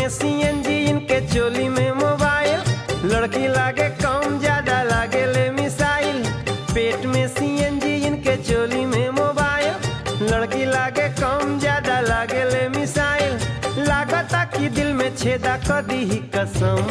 CNG इनके चोली में मोबाइल। लड़की लागे कम ज्यादा लागे ले मिसाइल। पेट में सीएनजी इनके चोली में मोबाइल। लड़की लागे कम ज्यादा लागे ले मिसाइल। लागता कि दिल में छेदा कर दी ही कसम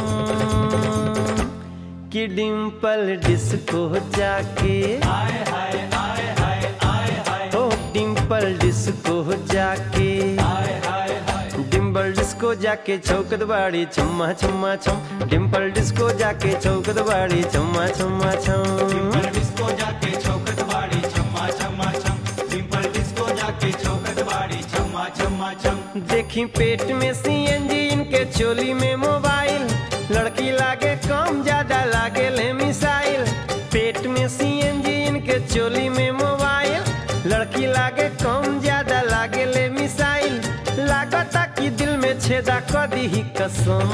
कि डिम्पल डिस्को जाके आए हाय आए हाय आए हाय ओ डिम्पल डिस्को जाके आए हाय हाय डिम्पल डिस्को जाके चौकत बाड़ी छम्मा छम्मा छम। डिम्पल डिस्को जाके चौकत बाड़ी छम्मा छम्मा छम। डिम्पल डिस्को जाके चौकट बाड़ी छम्मा छम्मा छम। डिम्पल डिस्को जाके चौकट बाड़ी छम्मा छम्मा छम। देखी पेट में सीएनजी इनके चोली में मोबाइल। लड़की लागे कम ज्यादा लागे ले मिसाइल। पेट में सीएनजी इनके चोली में मोबाइल। लड़की लागे कम ज्यादा लागे ले मिसाइल। लागता कि दिल में छेदा कर दी ही कसम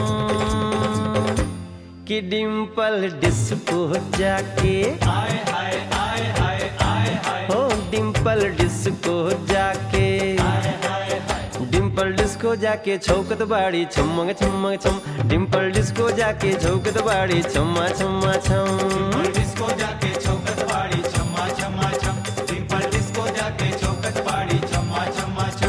कि डिम्पल डिस्को जाके आए हाय आए हाय आए हाय हो डिम्पल डिस्को जाके आए हाय हाय डिम्पल डिस्को जाके चौकत बाड़ी छम्मा छम्मा छम। डिम्पल डिस्को जाके चौकत बाड़ी छम्मा छम्मा छम। डिम्पल डिस्को जाके चौकट बाड़ी छम्मा छम्मा छम। डिम्पल डिस्को जाके चौकट बाड़ी छम्मा छम्मा छम।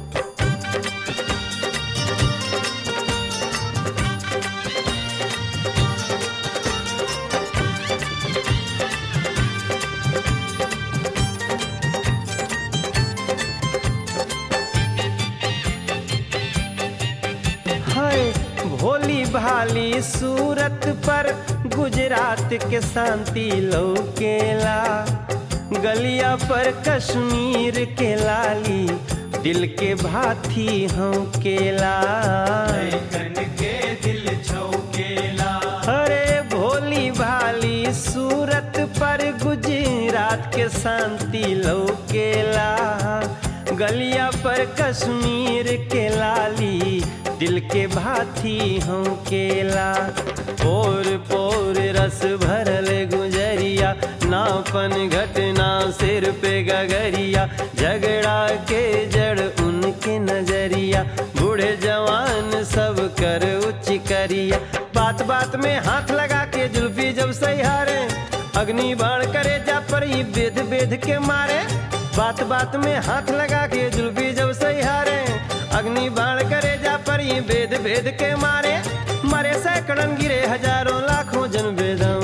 हाय भोली भाली सूरत पर गुजरात के शांति लौकेला। गलिया पर कश्मीर के लाली दिल के भाथी हम केला। कन के दिल छौकेला अरे भोली भाली सूरत पर गुजरात के शांति लौकेला। गलिया पर कश्मीर के लाली दिल के भाथी हम केला। पोर पोर रस भरल गुजरिया नापन घटना सिर पे गगरिया। झगड़ा के जड़ उनके नजरिया बूढ़े जवान सब कर उच्च करिया। बात बात में हाथ लगा के जुल्फी जब सहारे अग्नि बाण करे जा पर ही बेद बेद के मारे। बात बात में हाथ लगा के जुल्फी जब सहारे अग्नि बाण करे जा पर ही बेद बेद के मारे। मरे सैकड़न गिरे हजारों लाखों जन बेदम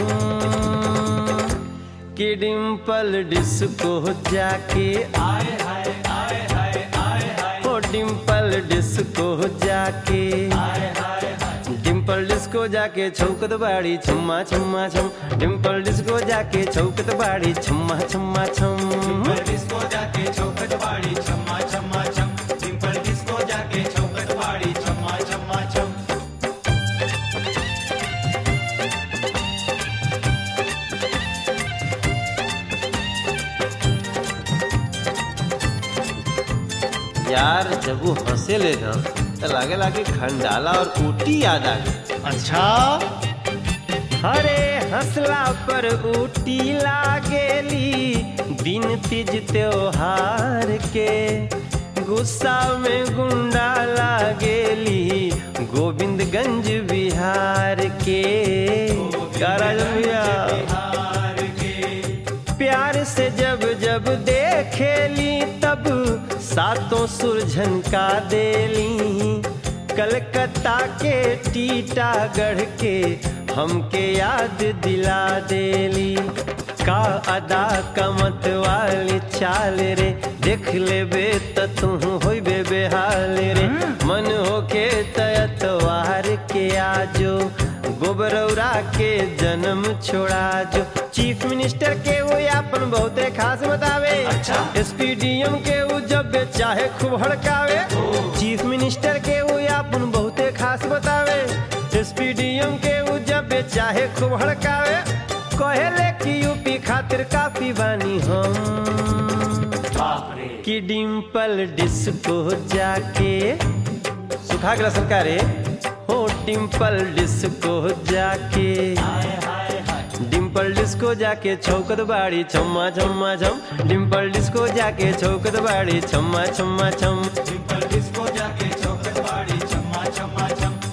कि डिम्पल डिस्को जाके आए हाय आए हाय आए हाय ओ डिम्पल डिस्को जाके आए हाय हाय डिम्पल डिस्को जाके चौकत बाड़ी छम्मा छम्मा छम। डिम्पल डिस्को जाके चौकत बाड़ी छम्मा छम्मा छम। डिम्पल डिस्को जाके चौकट बाड़ी छम्मा छम्मा छम। डिम्पल डिस्को जाके चौकट बाड़ी छम्मा छम्मा छम। यार जब वो हंसे ले ना तो लागे लागे खंडाला और ऊटी याद आ गई। अच्छा हरे हंसला पर ऊटी लागेली दिन तीज त्योहार के। गुस्सा में गुंडा लागेली गोविंदगंज बिहार के। राजन भैया बिहार के प्यार से जब जब देखेली तब सातों सुरझन का देली। कलकत्ता के टीटागढ़ के हमके याद दिला देली। का अदा कमत वाली चाल रे देख लेबे त तू होइबे बेहाल रे। मन होके तयतवार के आजो गोबरौरा के जन्म छोड़ा जो। चीफ मिनिस्टर के वो यापन बहुते खास बतावे। अच्छा। एसपीडीएम के वो जब चाहे खूब हड़कावे। चीफ मिनिस्टर के वो यापन बहुते खास बतावे। एसपीडीएम के वो जब चाहे खूब हड़कावे। कहेले कि यूपी खातिर काफी बानी हम बाप रे कि डिम्पल डिस्को जाके सुखा गला सरकारे हो डिम्पल डिस्को जाके। हाय हाय हाय डिम्पल डिस्को जाके चौकत बाड़ी छम्मा छम्मा छम। डिम्पल डिस्को जाके चौकत बाड़ी छम्मा छम्मा छम। डिम्पल डिस्को जाके चौकट बाड़ी छम्मा छम्मा छम।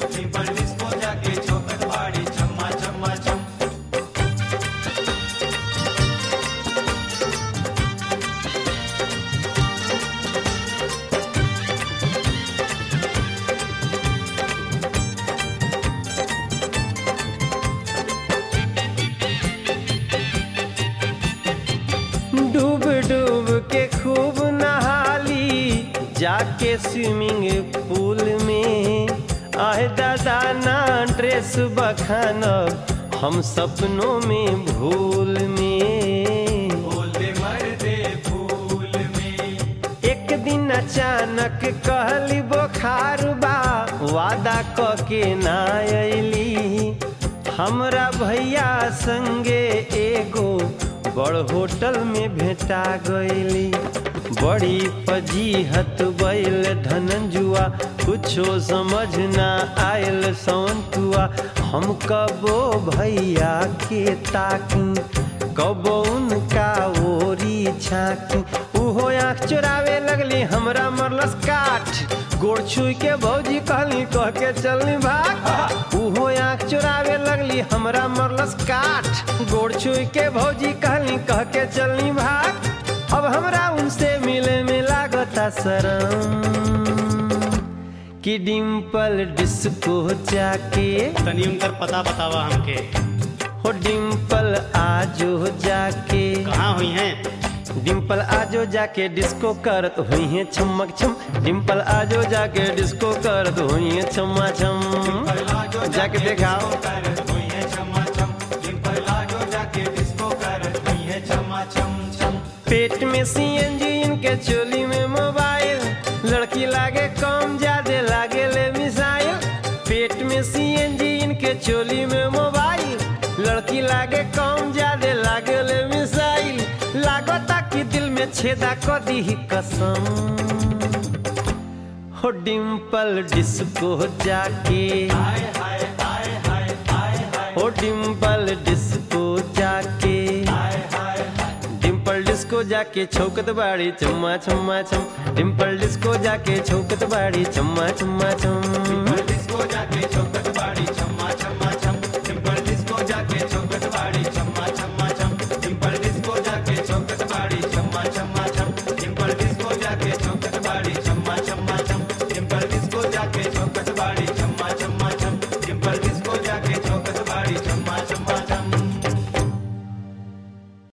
जाके स्विमिंग पूल में आए दादा ना ड्रेस बखानब हम सपनों में भूल में। बोले मर्दे फूल में। एक दिन अचानक कहली बुखार बा वादा क के ना अइली हमरा भैया संगे एगो बड़ होटल में भेटा गईली। बड़ी फजीहत बैल धनंजुआ कुछो समझ ना आयल सवंतुआ हम कबो भैया के ताकी कबो उनका ओरी झांकी उहो आँख चुरावे लगली हमरा मरलस काठ गोड़ छुई के भौजी कहली कह के चलनी भाग उहो आँख चुरावे लगली हमरा मरलस काठ गोड़ छुई के भौजी कहली कह के चलनी भाग। अब हमरा उनसे मिले में लागता शरम कि डिम्पल डिस्को जाके तनी उनकर पता बतावा हमके। हो डिम्पल आजो जाके कहाँ हुई हैं? डिम्पल आजो जाके डिस्को करत हुई है छमक छम डिम्पल आजो जाके डिस्को करत हुई है छमा छम जाके दिखाओ करत हुई है छमा छम। डिम्पल आजो जाके डिस्को करत हुई है छमा छम छम। पेट में सीएनजी इनके चोली में मोबाइल लड़की लागे कम ज्यादा लागे ले मिसाइल। पेट में सीएनजी इनके चोली में मोबाइल लड़की लागे कम ज्यादा लागे ले मिसाइल। लागता कि दिल में छेदा क दी कसम हो डिम्पल डिस्को जाके हाय हाय हाय हाय हाय हाय। हो डिम्पल डिस्को जाके हाय हाय हाय। डिम्पल डिस्को जाके छौकत बाड़ी चम्मा चम्मा चम डिम्पल डिस्को जाके छौकत बाड़ी चम्मा चम्मा चम।